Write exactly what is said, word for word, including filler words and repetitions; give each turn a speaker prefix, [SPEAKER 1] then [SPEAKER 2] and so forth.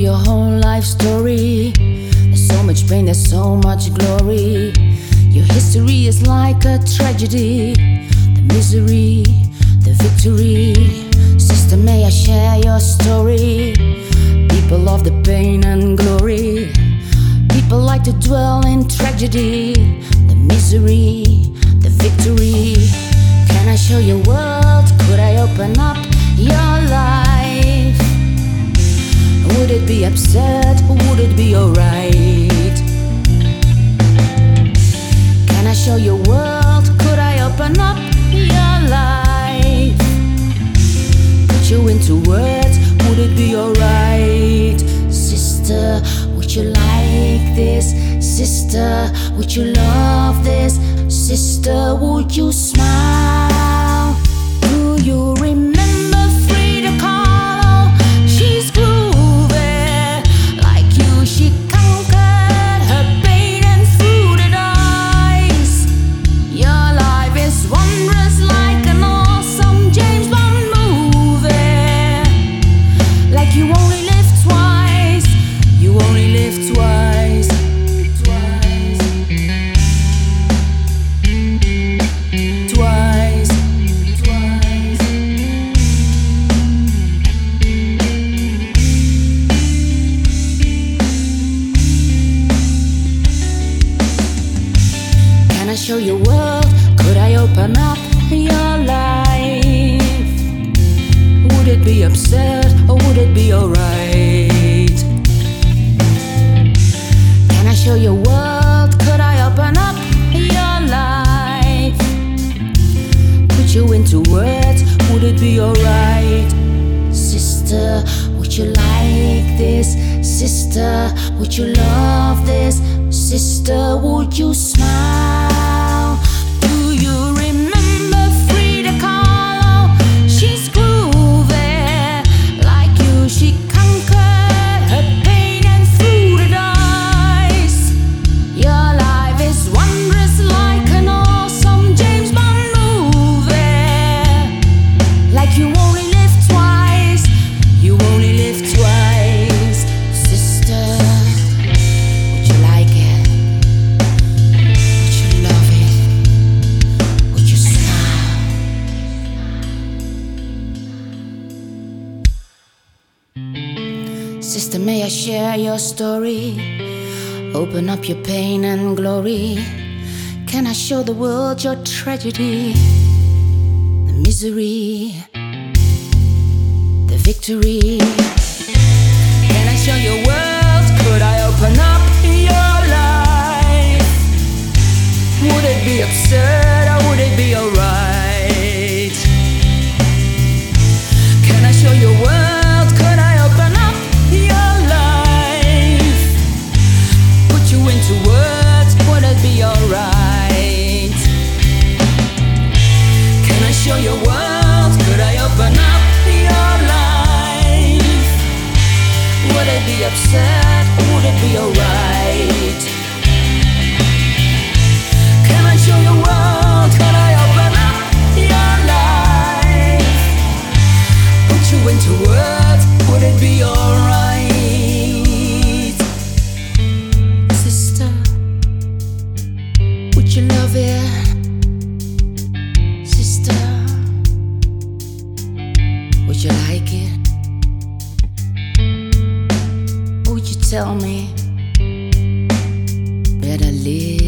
[SPEAKER 1] your whole life story. There's so much pain, there's so much glory. Your history is like a tragedy. The misery, the victory. Sister, may I share your story? People of the pain and glory. People like to dwell in tragedy. The misery, the victory. Can I show your world? Could I open up your life? Would it be upset? Would it be alright? Can I show your world? Could I open up your life? Put you into words, would it be alright? Sister, would you like this? Sister, would you love this? Sister, would you smile? Do you remember Frida Kahlo? She's groovy like you. She conquered her pain and through the eyes. Your life is wondrous like an awesome James Bond movie. Like you only live twice. You only live twice. Can I show your world? Could I open up your life? Would it be upset or would it be alright? Can I show your world? Could I open up your life? Put you into words, would it be alright? Sister, would you like this? Sister, would you love this? Sister, would you smile? Do you remember Frida Kahlo? She's groovy like you. She conquered her pain and through the eyes. Your life is wondrous like an awesome James Bond movie. Like you only live twice. You only live twice. Sister, would you like it? Would you love it? Would you smile? Sister, may I share your story? Open up your pain and glory. Can I show the world your tragedy? The misery, the victory. Can I show your world? Could I open up your life? Would it be absurd or would it be alright? Can I show your world? Could I open up your life? Put you into words, would it be alright? Can I show your world? Could I open up your life? Would it be upset or would it be alright? Can I show your world? Could I open up your life? Put you into words, would it be alright? Sister, would you love it? Sister, would you like it? Would you tell me better live?